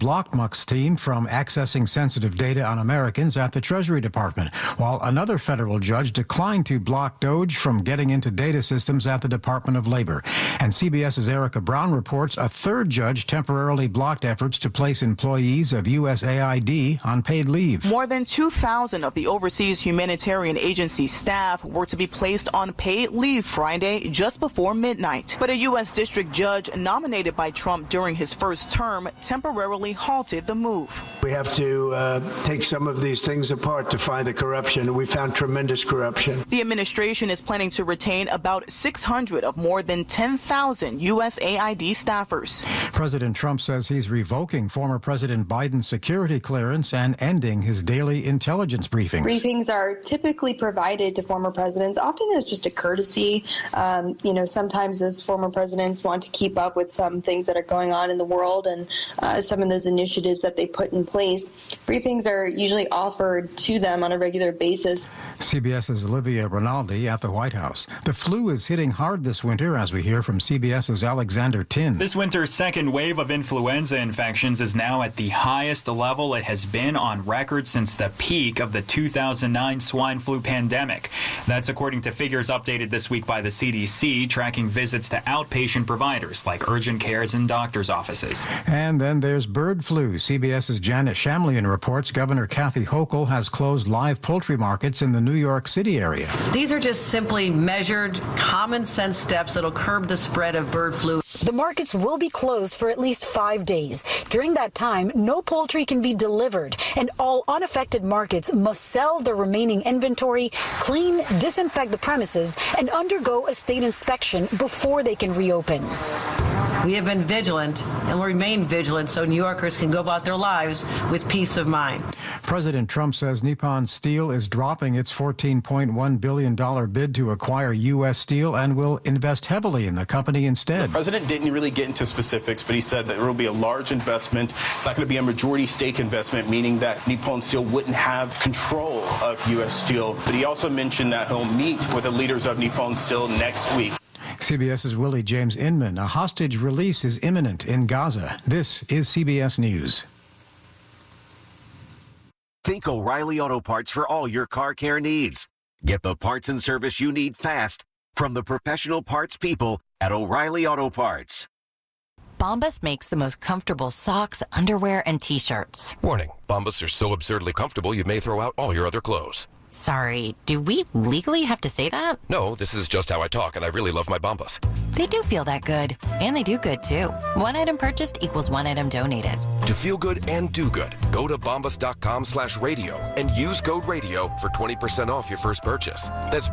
blocked Musk's team from accessing sensitive data on Americans at the Treasury Department, while another federal judge declined to block DOJ from getting into data systems at the Department of Labor. And CBS's Erica Brown reports a third judge temporarily blocked efforts to place employees of USAID on paid leave. More than 2,000 of the overseas humanitarian agency staff were to be placed on paid leave Friday just before midnight. But a U.S. district judge nominated by Trump during his first term temporarily halted the move. We have to take some of these things apart to find the corruption. We found tremendous corruption. The administration is planning to retain about 600 of more than 10,000 USAID staffers. President Trump says he's revoking former President Biden's security clearance and ending his daily intelligence briefings. Briefings are typically provided to former presidents, often as just a courtesy. Sometimes as former presidents want to keep up with some things that are going on in the world and some of those initiatives that they put in place. Briefings are usually offered to them on a regular basis. CBS's Olivia Rinaldi at the White House. The flu is hitting hard this winter, as we hear from CBS's Alexander Tin. This winter's second wave of influenza infections is now at the highest level it has been on record since the peak of the 2009 swine flu pandemic. That's according to figures updated this week by the CDC, tracking visits to outpatient providers like urgent cares and doctors' offices. And then there's bird flu. CBS's Janet Shamlian reports Governor Kathy Hochul has closed live poultry markets in the New York City area. These are just simply measured, common sense steps that'll curb the spread of bird flu. The markets will be closed for at least 5 days. During that time, no poultry can be delivered, and all unaffected markets must sell their remaining inventory, clean, disinfect the premises, and undergo a state inspection before they can reopen. We have been vigilant and will remain vigilant so New Yorkers can go about their lives with peace of mind. President Trump says Nippon Steel is dropping its $14.1 billion bid to acquire U.S. Steel and will invest heavily in the company instead. The president didn't really get into specifics, but he said that there will be a large investment. It's not going to be a majority stake investment, meaning that Nippon Steel wouldn't have control of U.S. Steel. But he also mentioned that he'll meet with the leaders of Nippon Steel next week. CBS's Willie James Inman. A hostage release is imminent in Gaza. This is CBS News. Think O'Reilly Auto Parts for all your car care needs. Get the parts and service you need fast from the professional parts people at O'Reilly Auto Parts. Bombas makes the most comfortable socks, underwear, and T-shirts. Warning, Bombas are so absurdly comfortable you may throw out all your other clothes. Sorry, do we legally have to say that? No, this is just how I talk, and I really love my Bombas. They do feel that good. And they do good, too. One item purchased equals one item donated. To feel good and do good, go to bombas.com/radio and use code radio for 20% off your first purchase. That's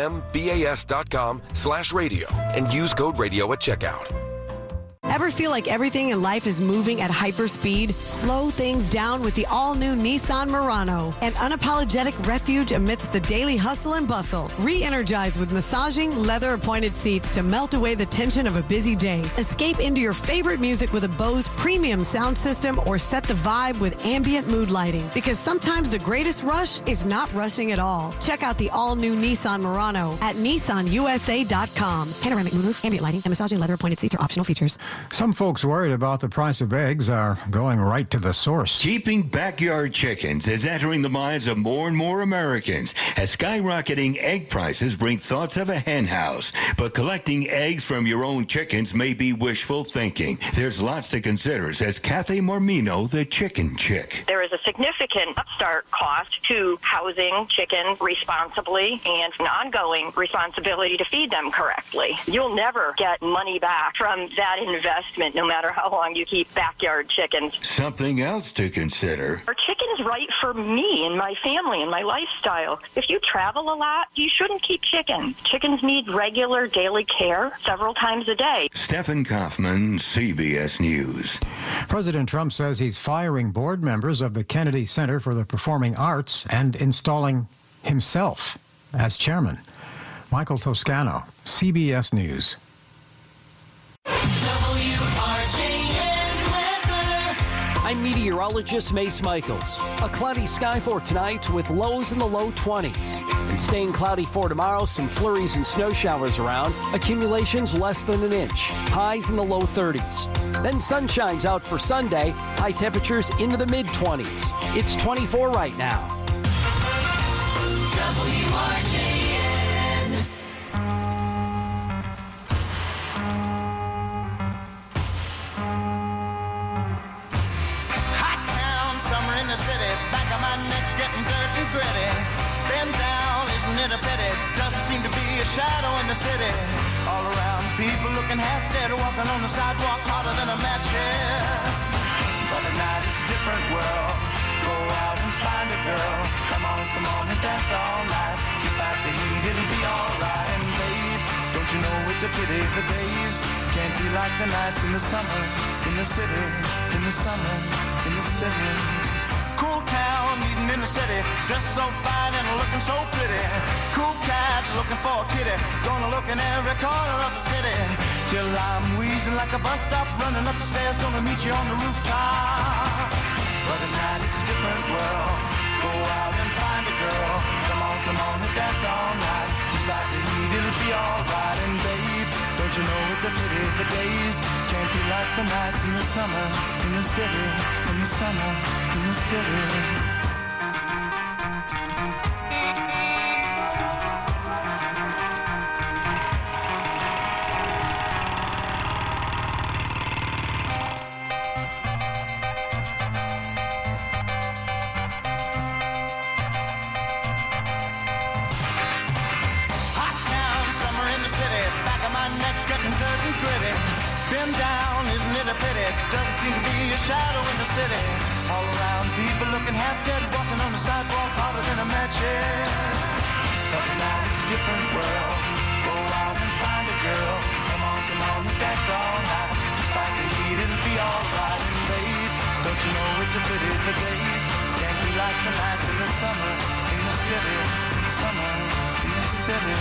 BOMBAS.com/radio and use code radio at checkout. Ever feel like everything in life is moving at hyperspeed? Slow things down with the all-new Nissan Murano, an unapologetic refuge amidst the daily hustle and bustle. Re-energize with massaging, leather-appointed seats to melt away the tension of a busy day. Escape into your favorite music with a Bose premium sound system or set the vibe with ambient mood lighting. Because sometimes the greatest rush is not rushing at all. Check out the all-new Nissan Murano at nissanusa.com. Panoramic moonroof, ambient lighting, and massaging leather-appointed seats are optional features. Some folks worried about the price of eggs are going right to the source. Keeping backyard chickens is entering the minds of more and more Americans as skyrocketing egg prices bring thoughts of a hen house. But collecting eggs from your own chickens may be wishful thinking. There's lots to consider, says Kathy Marmino, the chicken chick. There is a significant upstart cost to housing chickens responsibly and an ongoing responsibility to feed them correctly. You'll never get money back from that investment, no matter how long you keep backyard chickens. Something else to consider. Are chickens right for me and my family and my lifestyle? If you travel a lot, you shouldn't keep chickens. Chickens need regular daily care several times a day. Stephen Kaufman, CBS News. President Trump says he's firing board members of the Kennedy Center for the Performing Arts and installing himself as chairman. Michael Toscano, CBS News. I'm meteorologist Mace Michaels. A cloudy sky for tonight with lows in the low 20s. And staying cloudy for tomorrow, some flurries and snow showers around. Accumulations less than an inch. Highs in the low 30s. Then sunshine's out for Sunday. High temperatures into the mid-20s. It's 24 right now. WRJN. Hot town, summer in the city. Back of my neck getting dirt and gritty. Been down, isn't it a pity? Doesn't seem to be a shadow in the city. All around, people looking half dead, walking on the sidewalk harder than a match here. But at night it's a different world. Go out and find a girl. Come on and dance all night. Despite the heat, it'll be alright. And babe, don't you know it's a pity the days can't be like the nights in the summer, in the city, in the summer, in the city. Cool town, meeting in the city, dressed so fine and looking so pretty. Cool cat, looking for a kitty, gonna look in every corner of the city. Till I'm wheezing like a bus stop, running up the stairs, gonna meet you on the rooftop. But at night it's a different world. Go out and find a girl. Come on and dance all night. Despite the heat, it'll be alright. And babe, don't you know it's a pity the days can't be like the nights in the summer, in the city, in the summer, in the city. Been down, isn't it a pity? Doesn't seem to be a shadow in the city. All around, people looking half dead, walking on the sidewalk harder than a match head. But now it's a different world. Go out and find a girl. Come on and dance all night. Despite the heat, it'll be alright. And babe, don't you know it's a pity the days can't be like the nights in the summer, in the city, summer, in the city.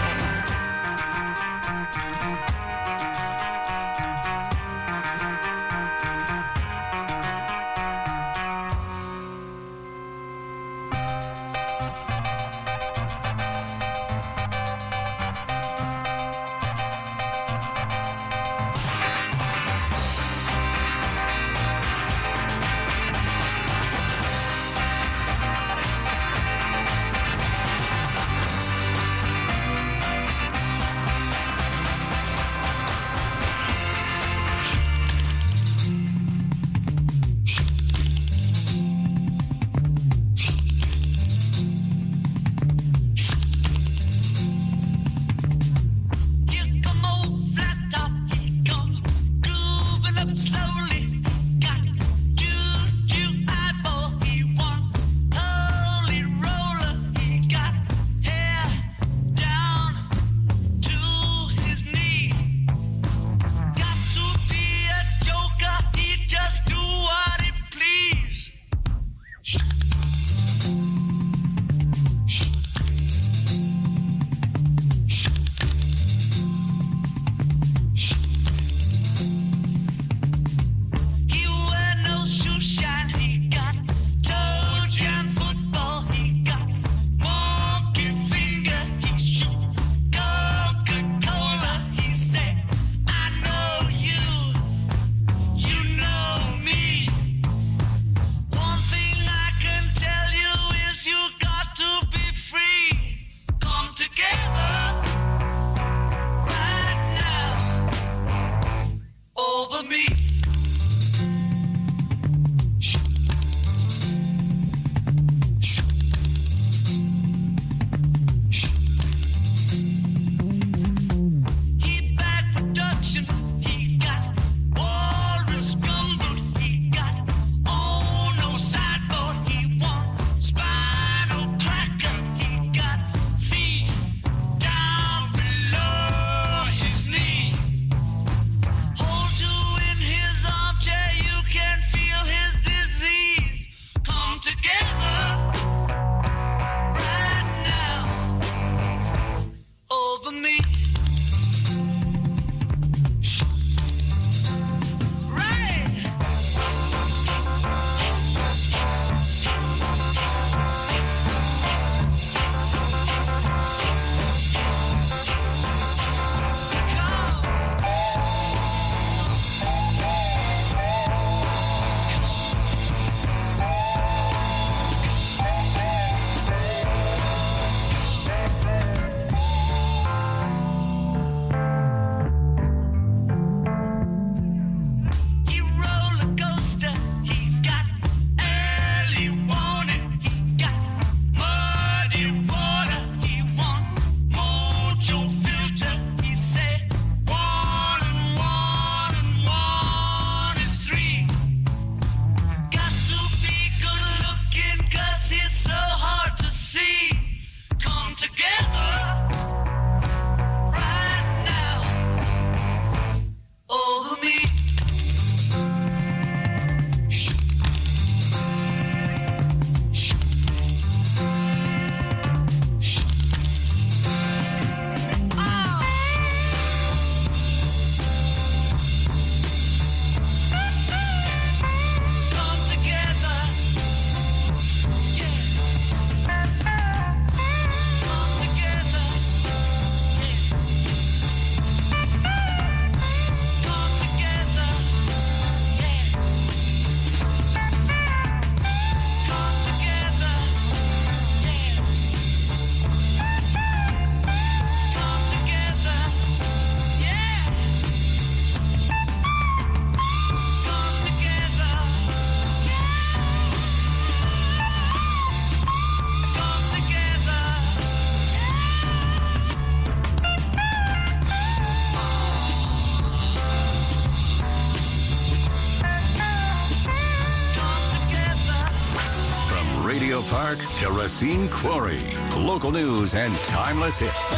Memorial Park to Racine Quarry. Local news and timeless hits.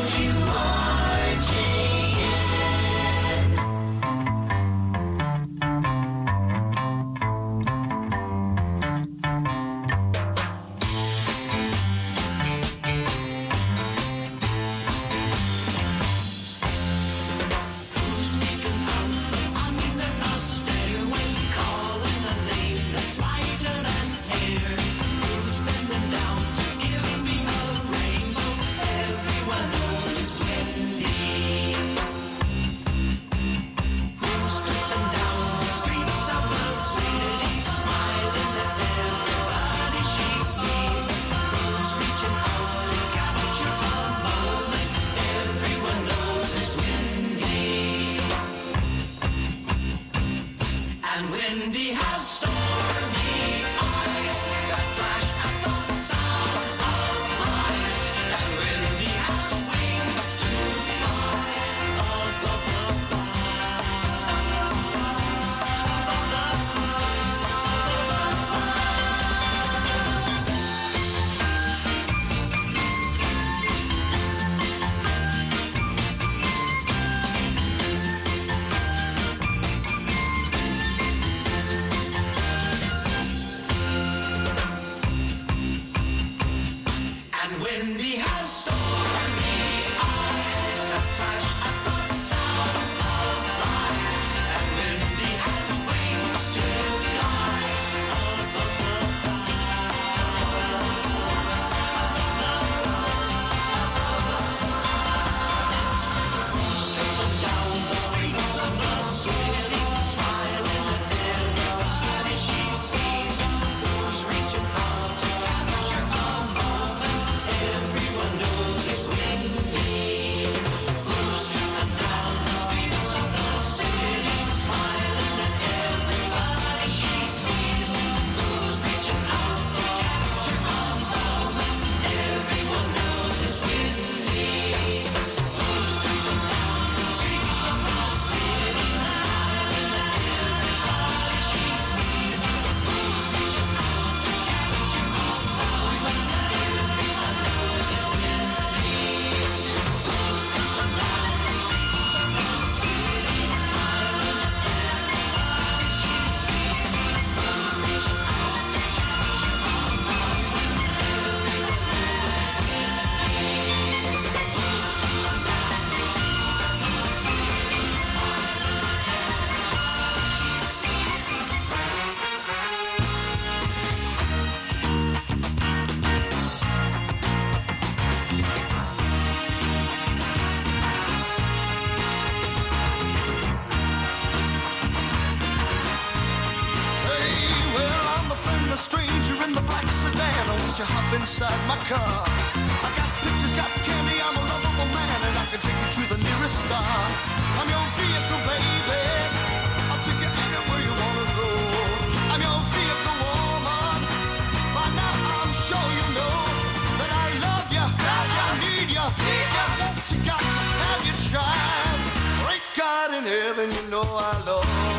you hop inside my car. I got pictures, got candy, I'm a lovable man, and I can take you to the nearest star. I'm your vehicle, baby. I'll take you anywhere you wanna go. I'm your vehicle, woman. By now I'm sure you know that I love you, that I need you. I want you, got to have your child. Great God in heaven, you know I love you.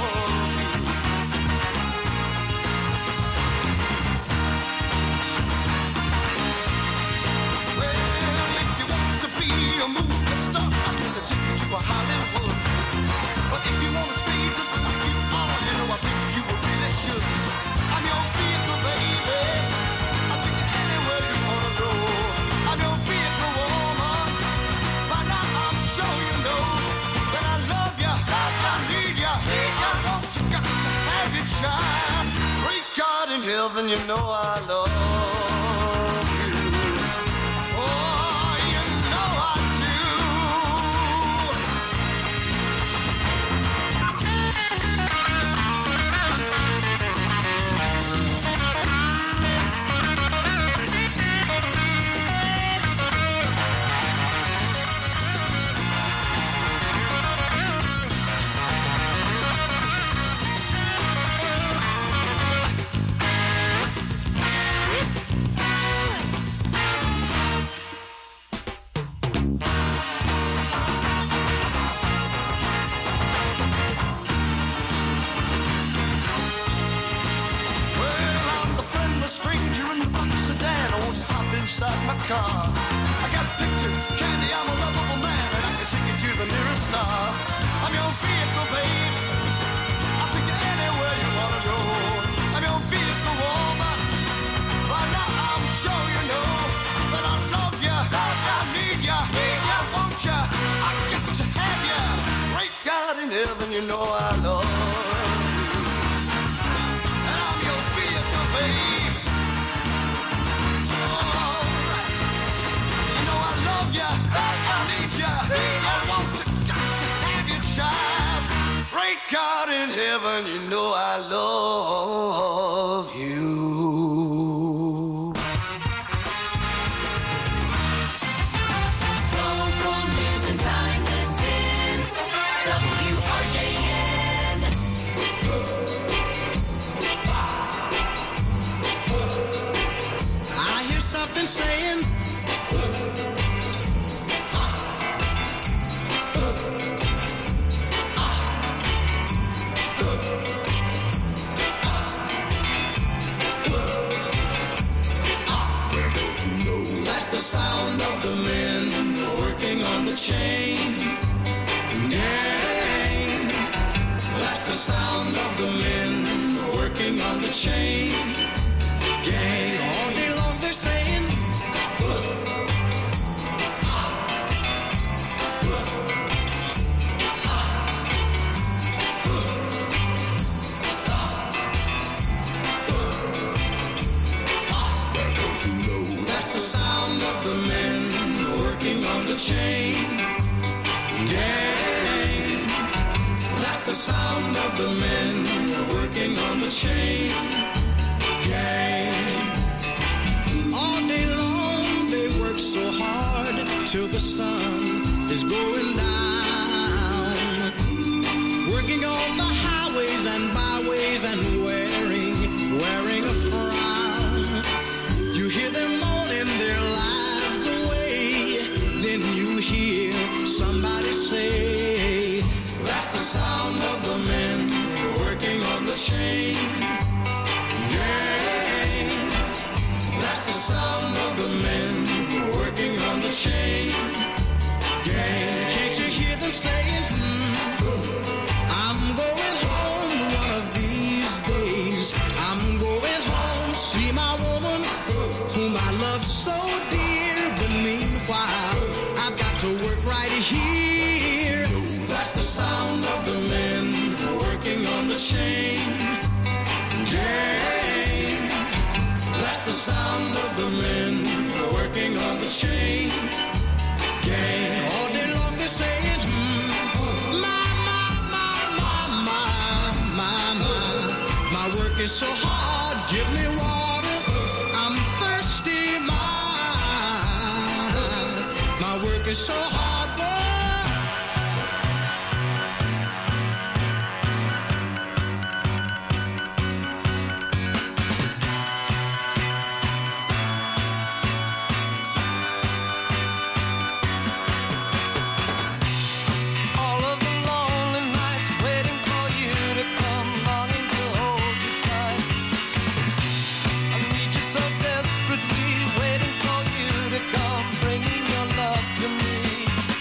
A movie star, I can take you to a Hollywood. But if you wanna stay just like you are, you know I think you really should. I'm your vehicle, baby. I'll take you anywhere you wanna go. I'm your vehicle, woman. By now I'm sure you know that I love you, that I need you. I want you, got to have your child. Great God in heaven, you know I love you. a stranger in the black sedan. I want to hop inside my car. I got pictures, candy, I'm a lovable man, and I can take you to the nearest star. I'm your vehicle, babe. I'll take you anywhere you wanna go. I'm your vehicle, woman. By now I'm sure you know that I love you, I need you, I want you, I got to have you. Great God in heaven, you know I love you. And I'm your vehicle, babe. Alright. You know I love you, I need you, I want you, got to have you, child. Great God in heaven, you know I love you. Saying that's the sound of the men working on the chain gang. That's the sound of the men working on the chain gang. All day long they're saying chain gang. That's the sound of the men working on the chain gang. All day long they work so hard till the sun is going down, working on the highways and byways and wearing a frown. You hear them moaning their lives away, then you hear somebody say, that's the sound of the men working on the chain gang. That's the sound of the men working on the chain gang. Can't you hear them saying, I'm going home one of these days. I'm going home, see my woman whom I love so dear. But meanwhile, I've got to work right here. That's the sound of the men working on the chain gang. That's the sound of the men working on the chain gang. All day long they're saying, my work is so hard, give me water, I'm thirsty, my work is so hard, all of the lonely nights waiting for you to come, longing to hold you tight. I need you so desperately, waiting for you to come, bringing your love to me.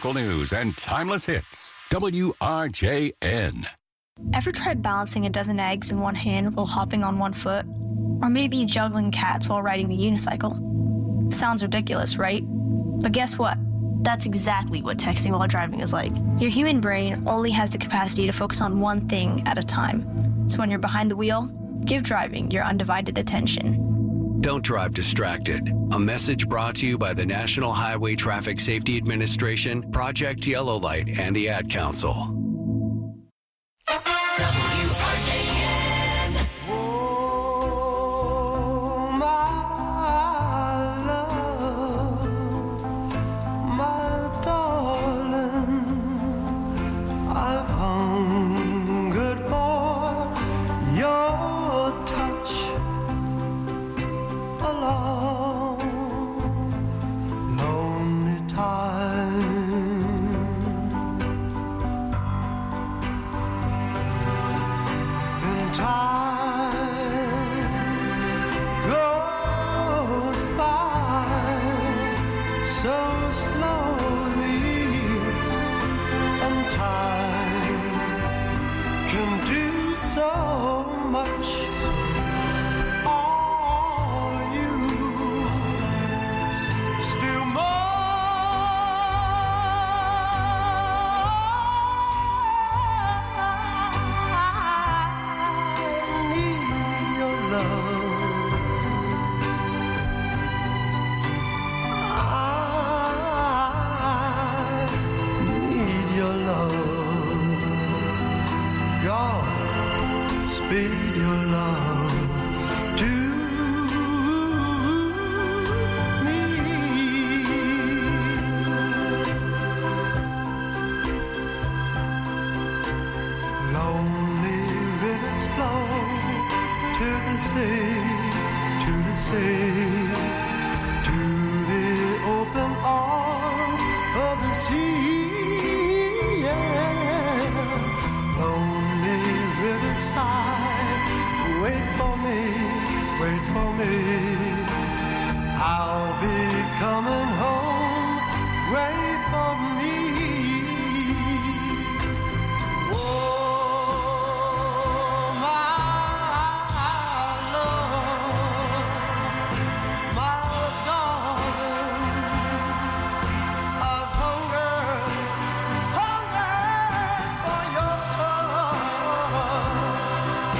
local news and timeless hits. WRJN. Ever tried balancing a dozen eggs in one hand while hopping on one foot? Or maybe juggling cats while riding the unicycle? Sounds ridiculous, right? But guess what? That's exactly what texting while driving is like. Your human brain only has the capacity to focus on one thing at a time. So when you're behind the wheel, give driving your undivided attention. Don't drive distracted. A message brought to you by the National Highway Traffic Safety Administration, Project Yellow Light, and the Ad Council. WRJN. Oh, my love, my darling, I've hungered for your touch a long, lonely time. Time goes by so slowly, and time can do so much. All you still more. Speed your love to me. Lonely rivers flow to the sea, to the sea, to the open arms of the sea. Yeah. Lonely riverside, wait for me, wait for me. I'll be coming home, wait for me. Oh, my love, my darling, I've hungered for your touch.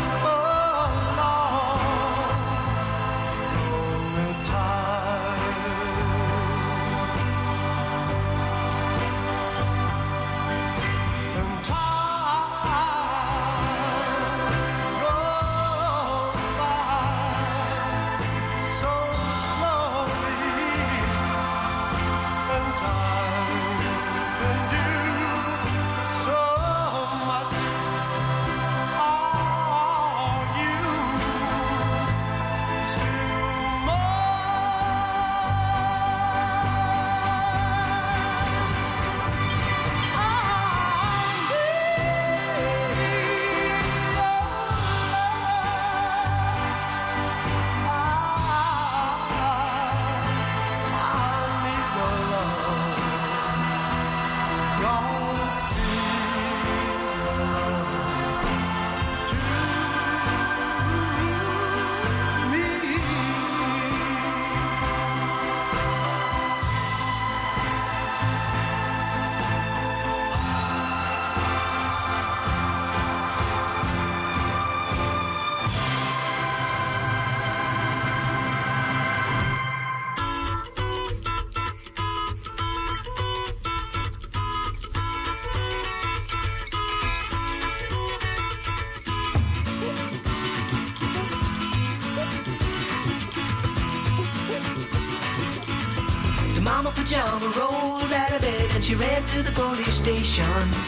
Mama Pajama rolled out of bed and she ran to the police station.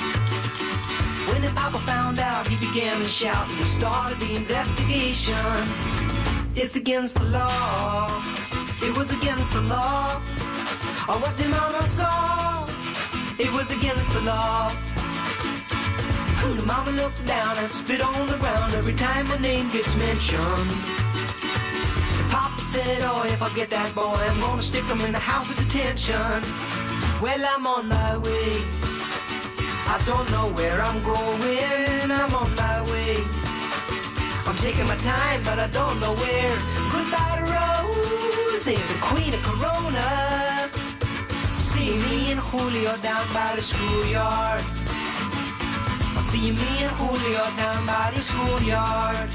When the Papa found out, he began to shout and started the investigation. It's against the law. It was against the law. Or what did Mama saw? It was against the law. The Mama looked down and spit on the ground every time her name gets mentioned. Papa said, oh, if I get that boy, I'm gonna stick him in the house of detention. Well, I'm on my way. I don't know where I'm going. I'm on my way. I'm taking my time, but I don't know where. Goodbye to Rose, the queen of Corona. See me and Julio down by the schoolyard. See me and Julio down by the schoolyard.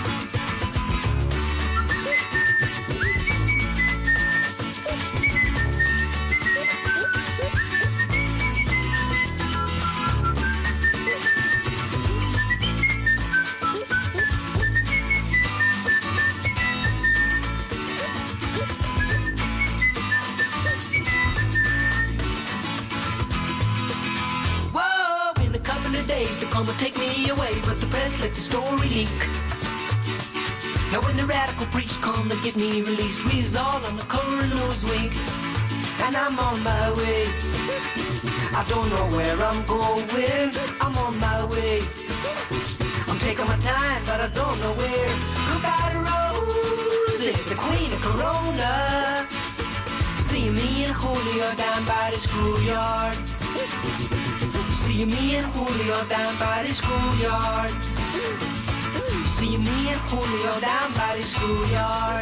To come and take me away, but the press let the story leak. Now when the radical preach come to get me released, we's all on the current news week, and I'm on my way. I don't know where I'm going. I'm on my way. I'm taking my time, but I don't know where. Goodbye to Rose, the queen of Corona. See me and Julio down by the schoolyard. See me and Julio down by the schoolyard. See me and Julio down by the schoolyard.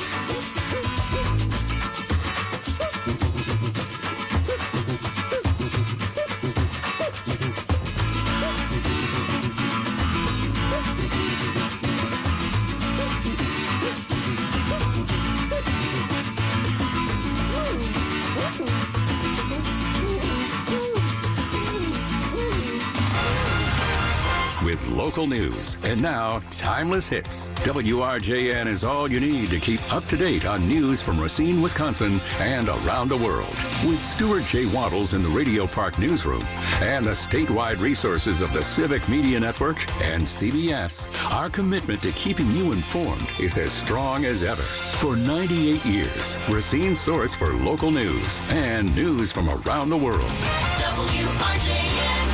With local news. And now, Timeless Hits. WRJN is all you need to keep up to date on news from Racine, Wisconsin, and around the world. With Stuart J. Waddles in the Radio Park Newsroom and the statewide resources of the Civic Media Network and CBS, our commitment to keeping you informed is as strong as ever. For 98 years, Racine's source for local news and news from around the world. WRJN.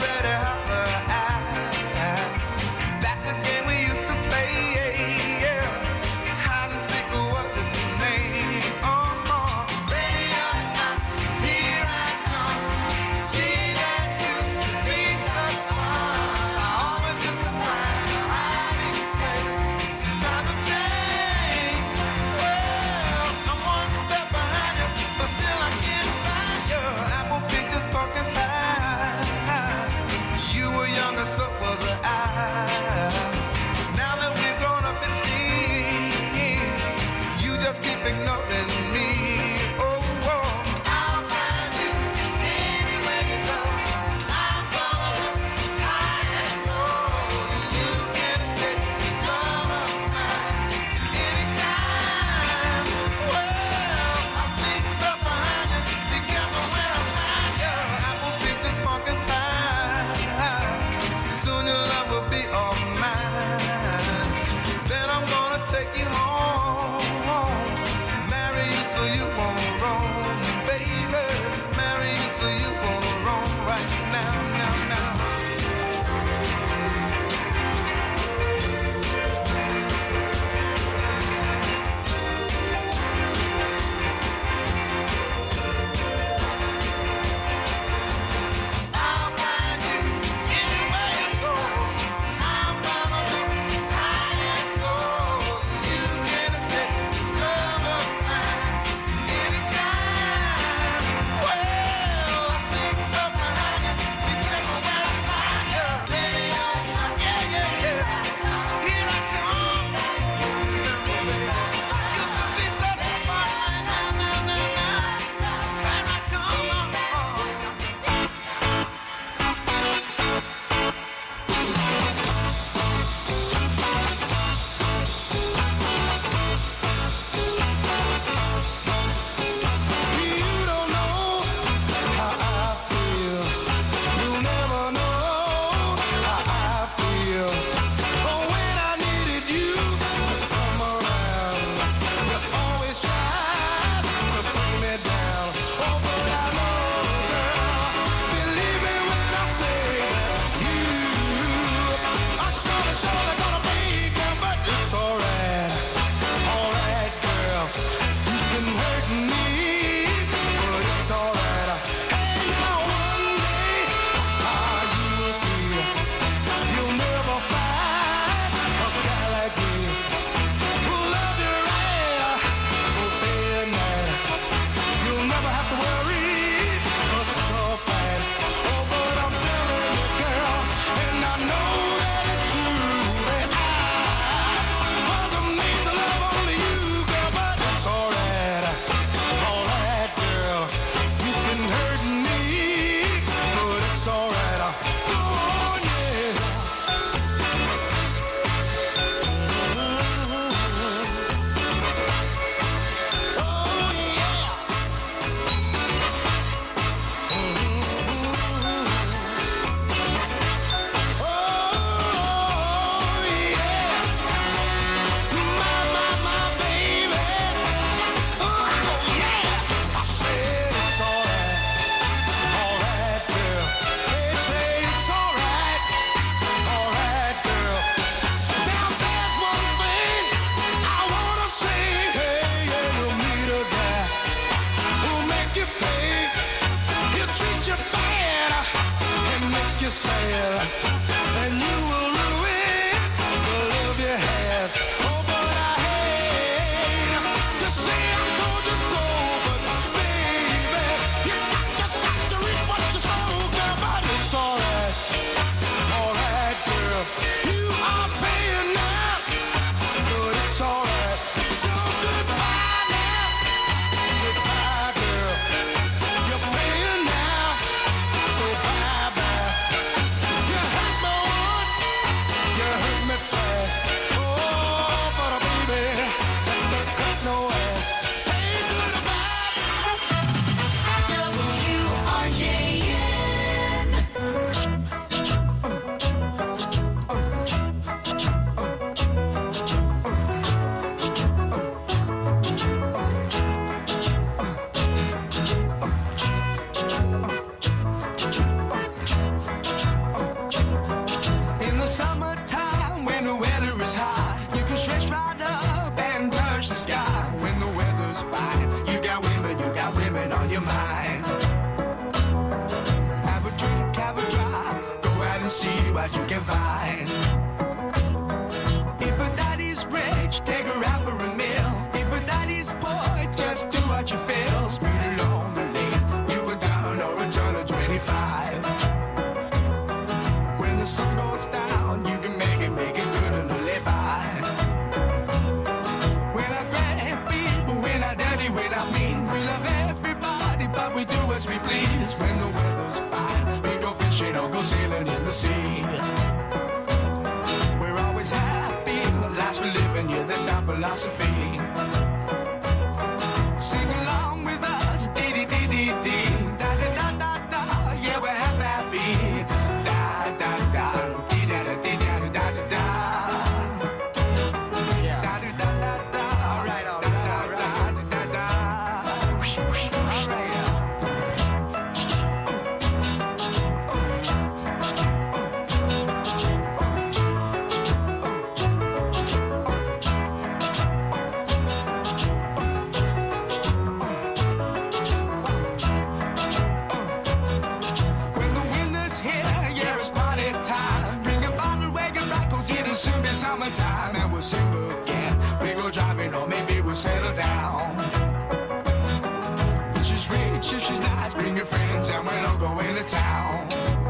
That's a game we used to play, yeah. your mind. Have a drink, have a drive, go out and see what you can find. If a daddy's rich, take her out for a meal. If a daddy's poor, just do what you feel. Speed along the lane, you can turn or a turn of 25. When the sun goes down, you can make it good and live by. When I grab people, when I dirty, when I mean, we love everybody, but we do as we please. When the weather's fine, we go fishing or go sailing in the sea. We're always happy, life's we're living, yeah, that's our philosophy. Sing along with us, dee-dee-dee-dee-dee, da-da-da-da-da, yeah, we're happy. Da-da-da, dee-da-da-dee-da-da-da-da. Yeah. Da-da-da-da-da, all right, da-da-da-da-da-da. All right. When the winter's here, yeah, it's party time. Bring a bottle, wagon right, 'cause it'll soon be summertime. And we'll sing again. We go driving, or maybe we'll settle down. If she's rich, if she's nice, bring your friends, and we'll all go into town.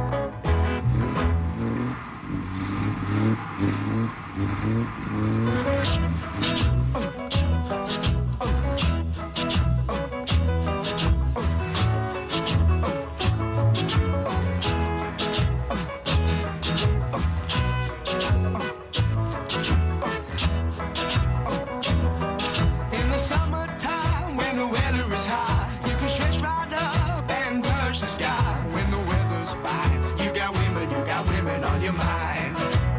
In the summertime, when the weather is high, you can stretch right up and touch the sky. When the weather's fine, you got women on your mind.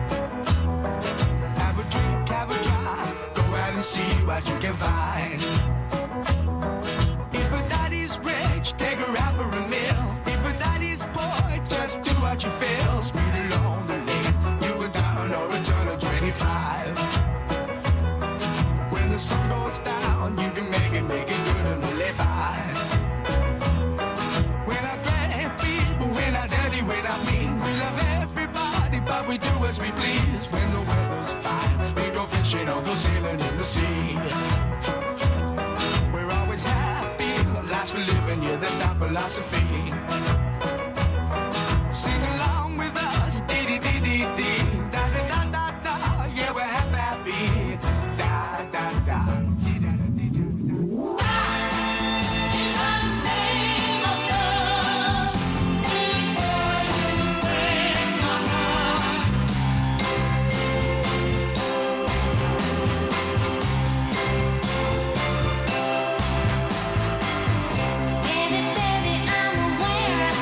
Have a drink, have a drive, go out and see what you can find. If a daddy's rich, take her out for a meal. If a daddy's poor, just do what you feel. Speed along the lane, you can turn or a turn of 25. When the sun goes down, you can make it good and live by. When I grab people, when I dirty, when I mean, we love everybody, but we do as we please. When the weather's fine, we go fishing or go sailing in the sea. We're always happy, life's we're living, yeah, that's our philosophy. Sing along with us, dee-dee-dee-dee-dee, da-da-da-da-da, yeah, we're happy. Da-da-da. Baby, I'm aware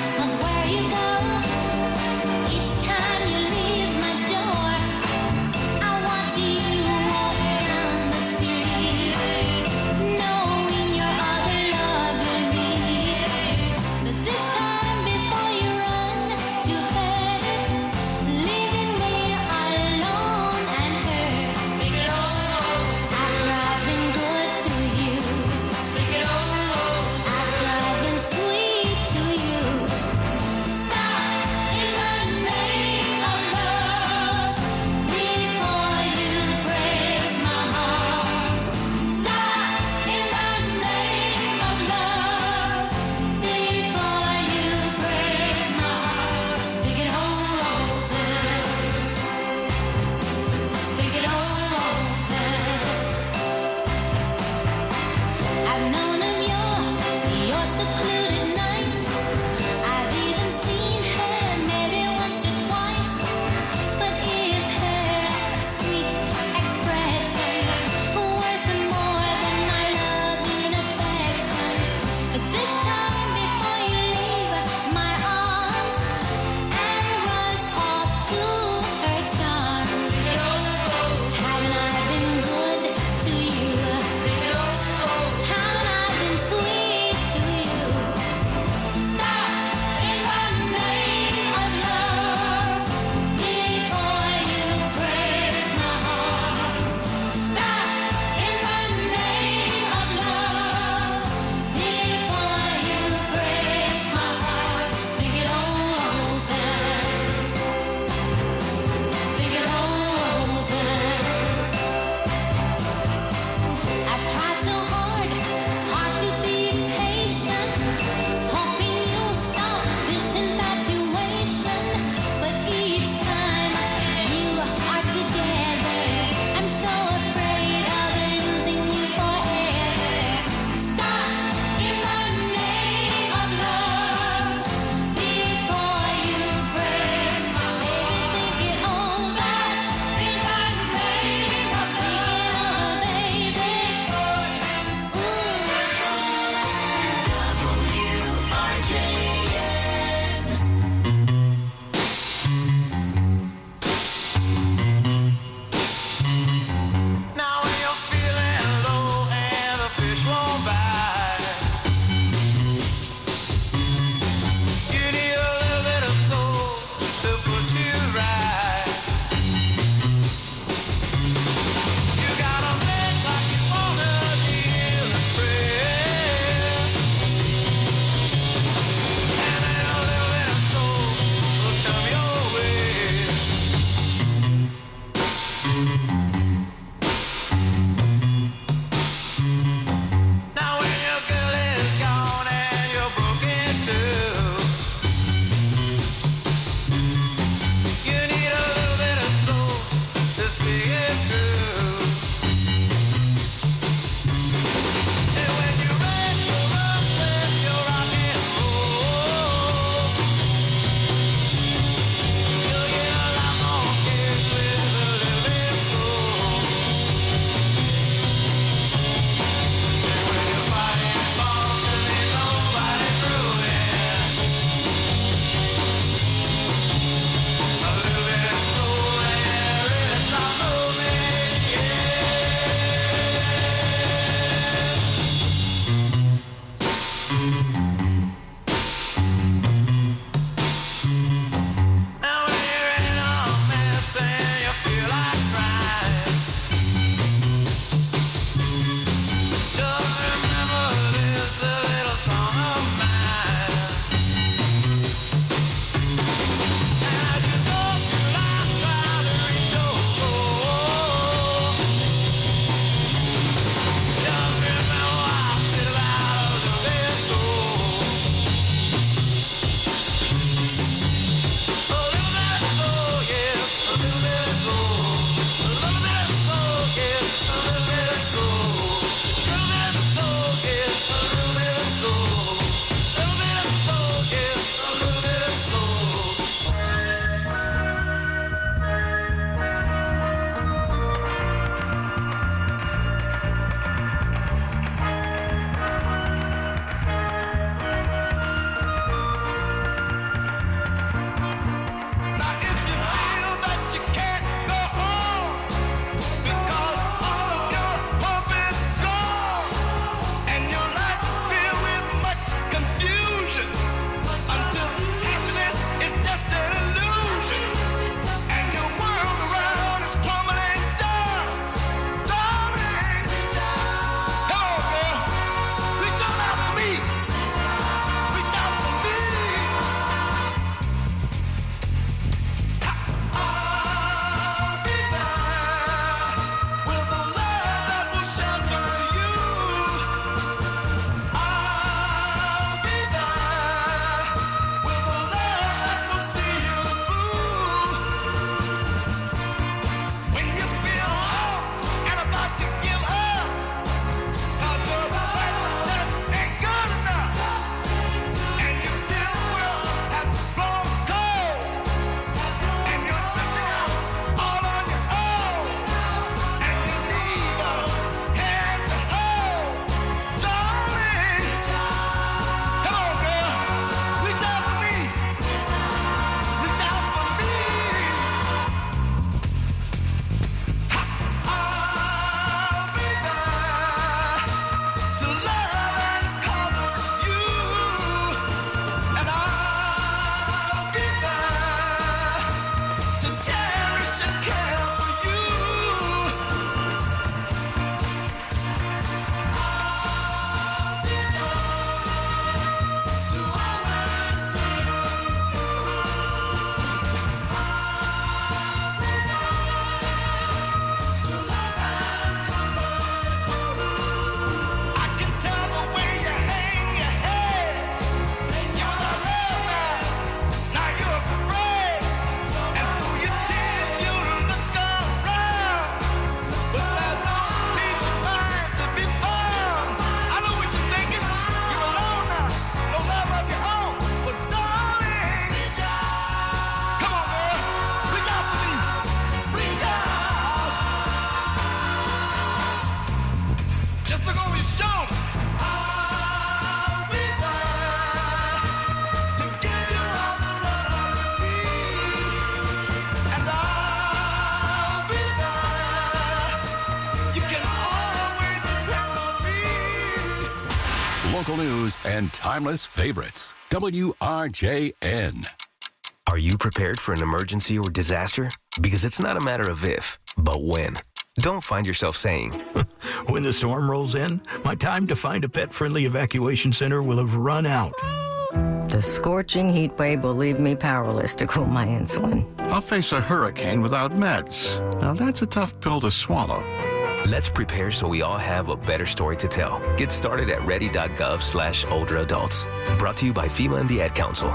local news and timeless favorites. WRJN. Are you prepared for an emergency or disaster? Because it's not a matter of if, but when. Don't find yourself saying, when the storm rolls in, my time to find a pet-friendly evacuation center will have run out. The scorching heat wave will leave me powerless to cool my insulin. I'll face a hurricane without meds. Now that's a tough pill to swallow. Let's prepare so we all have a better story to tell. Get started at ready.gov/older adults. Brought to you by FEMA and the Ad Council.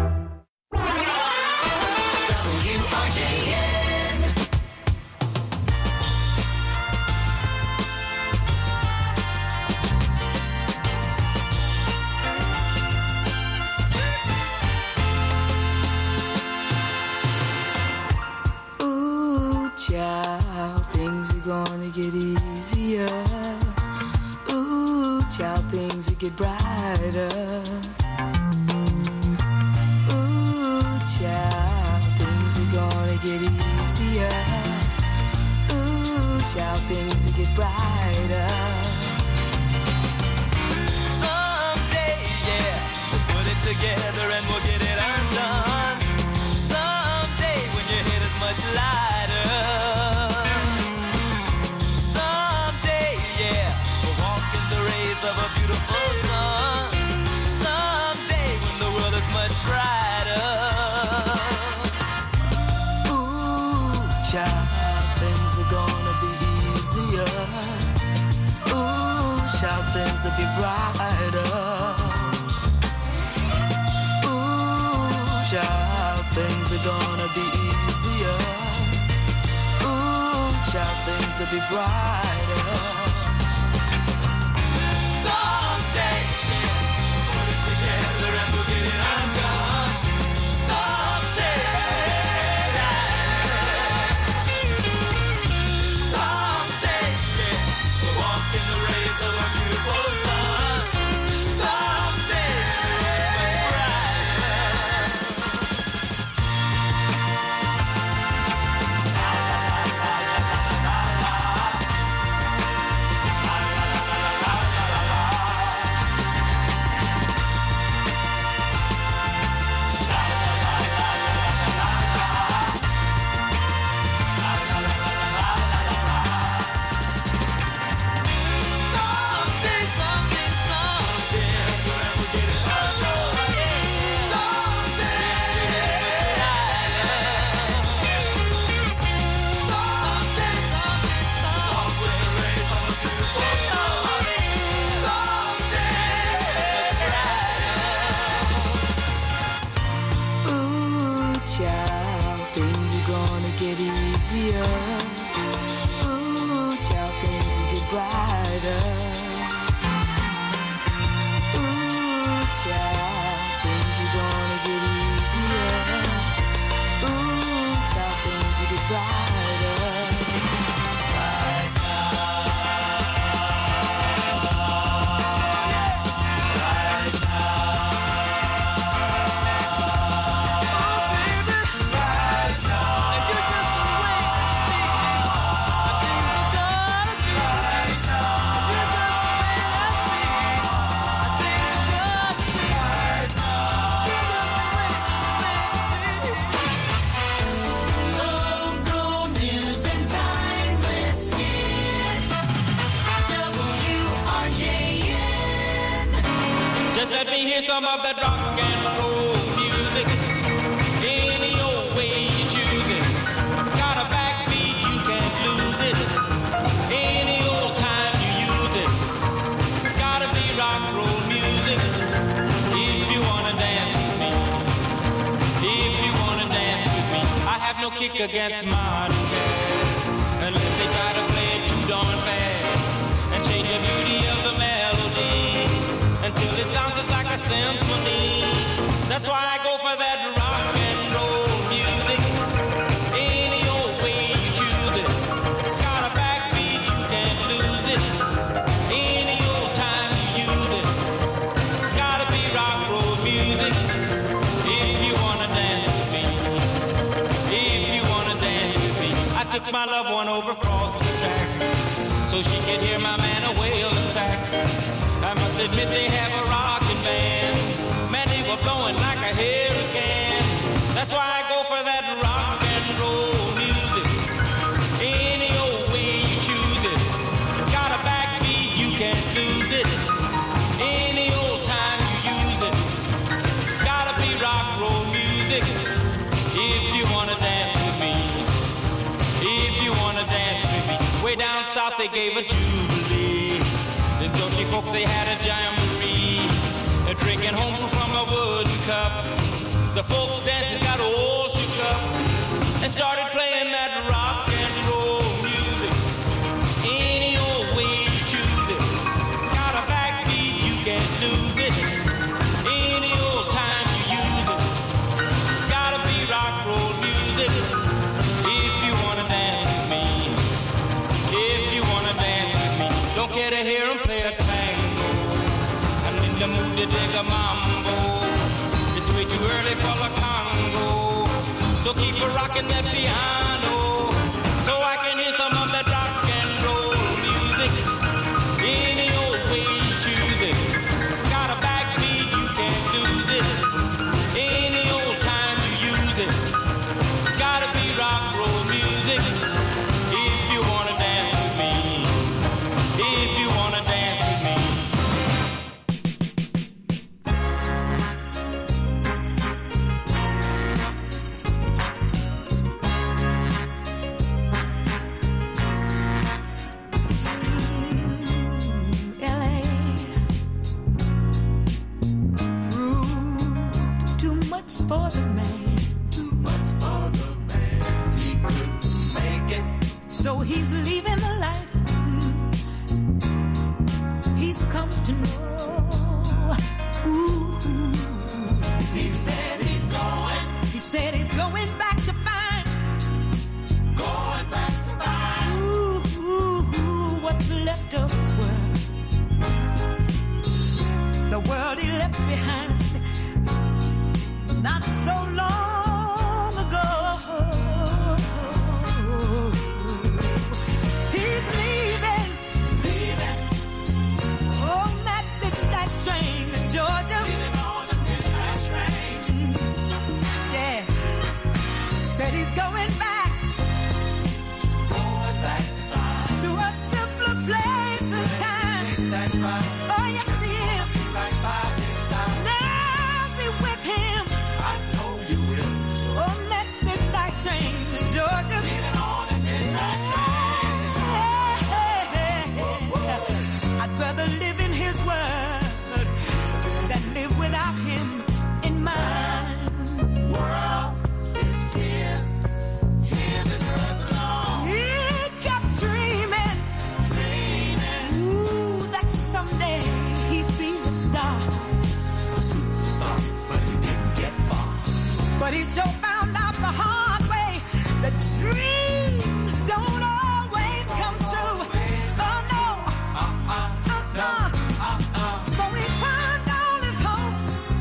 Child, things are gonna get easier. Ooh, child, things will get brighter. Ooh, child, things are gonna get easier. Ooh, child, things will get brighter. Someday, yeah, we'll put it together and we'll get it undone. Someday, when your head is much lighter. Of a beautiful sun. Someday when the world is much brighter. Ooh, child, things are gonna be easier. Ooh, child, things will be brighter. Ooh, child, things are gonna be easier. Ooh, child, things will be brighter. Some of that rock and roll music, any old way you choose it. It's got a backbeat, you can't lose it. Any old time you use it. It's gotta be rock and roll music. If you wanna dance with me, if you wanna dance with me, I have no kick against modern jazz, unless they try to play it too darn fast and change the beauty of the melody until it sounds just like a symphony. That's why I go for that rock and roll music. Any old way you choose it. It's got a backbeat, you can't lose it. Any old time you use it. It's gotta be rock and roll music. If you wanna dance with me, if you wanna dance with me. I took my loved one over across the tracks so she could hear my man a wailing sax. I must admit they have a rockin' band. Man, they were blowing like a hurricane. That's why I go for that rock and roll music. Any old way you choose it. It's got a backbeat, you can't lose it. Any old time you use it. It's gotta be rock roll music. If you wanna dance with me. If you wanna dance with me. Way down south they gave a jubilee. The Dutchy folks, they had a jamboree. They're drinking home from a wooden cup. The folks dancing got all shook up. They started playing that rock and roll music. Any old way you choose it. It's got a backbeat, you can't lose it. Any old time you use it. It's gotta be rock roll music. If you wanna dance with me. If you wanna dance with me. Don't care to hear 'em play a tango. I'm in the mood to dig a mambo. It's way too early for the Congo. So keep a rockin' that piano. So I can hear some of that rock and roll music. Any old way you choose it. It's got a backbeat, you can't lose it. Any old time you use it. It's gotta be rock roll music. If you wanna dance with me. If you wanna dance with me. LA, rude, too much for the man. Too much for the man. He couldn't make it. So he's leaving the life he's come to know. Ooh. He said he's going. He said he's going back to find. Going back to find. Ooh, what's left of his world. The world he left behind. Not so long ago. He's leaving. On that midnight train to Georgia. On the midnight train. Yeah. Said he's going back. Going back to a simpler place and time. Oh, yes, he is. Now be with him. I know you will. On that midnight train to Georgia. On the midnight train. I'd rather live in his world than live without him in mine. World is his and hers alone. He kept dreaming, ooh, that someday he'd be a star. A superstar, but he didn't get far. But he sure found out the hard way that dreams don't always come true. Oh no. So he found all his hopes,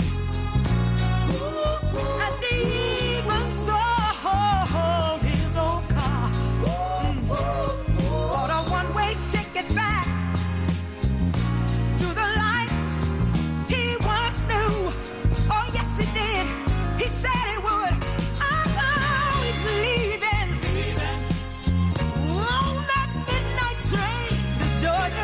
and he even sold his old car. Bought a one-way ticket back to the life he once knew. Oh yes, he did. He said he would. Oh, he's leaving. On that midnight train to Georgia.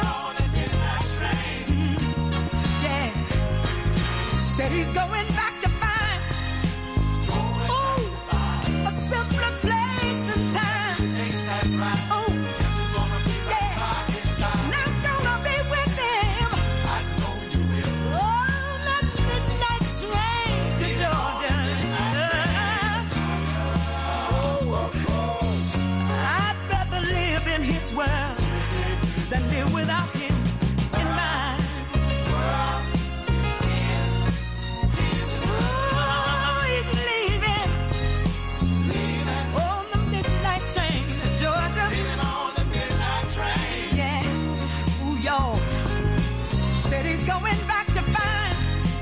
Said he's going back to find a simpler place and time. Oh, yeah. Not gonna be with him. I know you will. Oh, that midnight train to Georgia. I'd rather live in his world than live without him in mine. Going back to find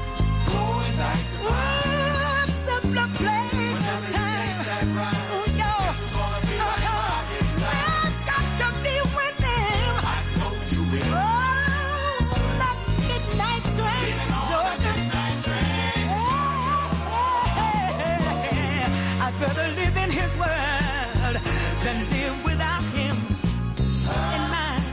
a simpler place and time. Oh, yo. I've got to be with him. I know you will. Oh, that Better live in his world than live without him in mine.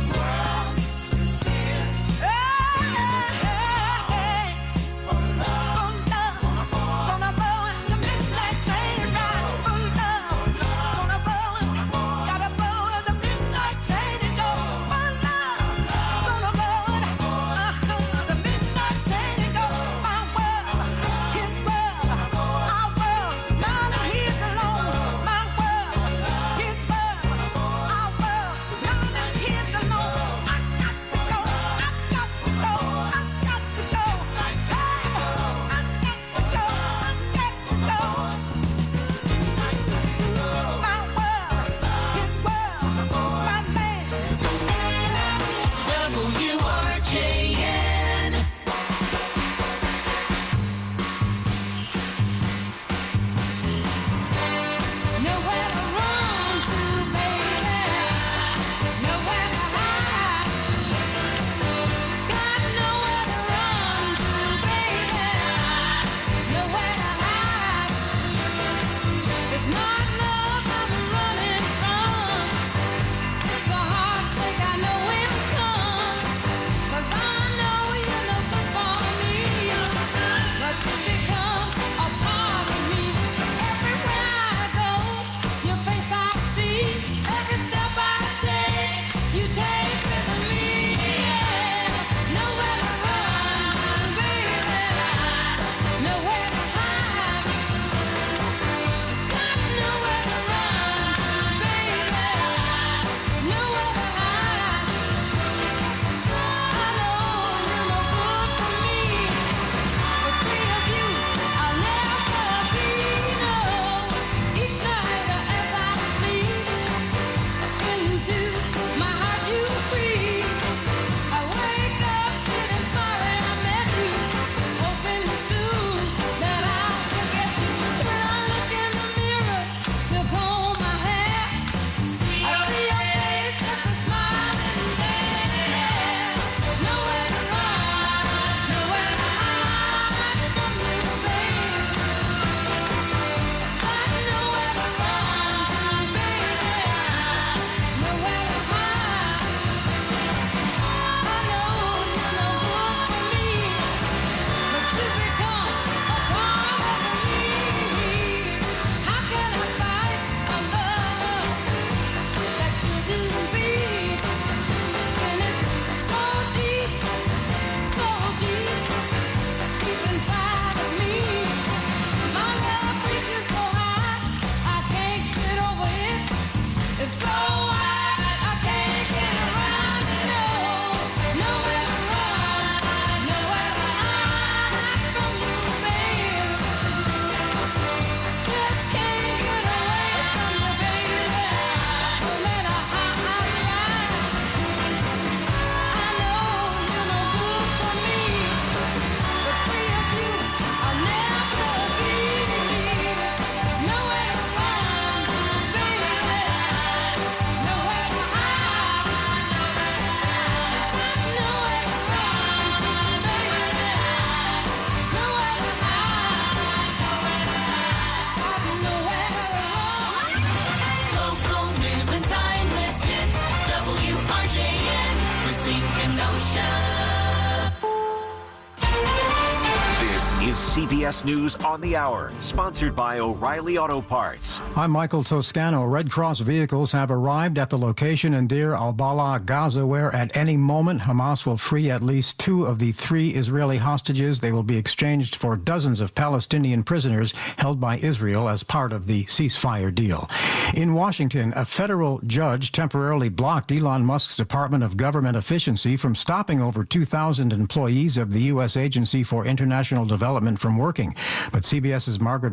is CBS News on the Hour, sponsored by O'Reilly Auto Parts. I'm Michael Toscano. Red Cross vehicles have arrived at the location in Deir al-Balah, Gaza, where at any moment Hamas will free at least 2 of the 3 Israeli hostages. They will be exchanged for dozens of Palestinian prisoners held by Israel as part of the ceasefire deal. In Washington, a federal judge temporarily blocked Elon Musk's Department of Government Efficiency from stopping over 2,000 employees of the U.S. Agency for International Development from working. But CBS's Margaret